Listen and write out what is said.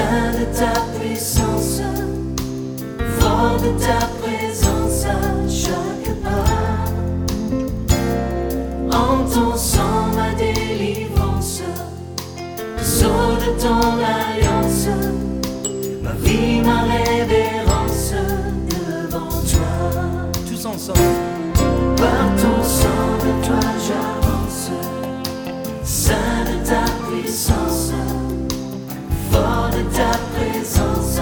Saint de ta puissance, fort de ta présence à chaque pas. En ton sang ma délivrance, sceau de ton alliance, ma vie, ma révérence devant toi. Tous ensemble. Par ton sang de toi j'avance, Saint de ta puissance, fort de ta présence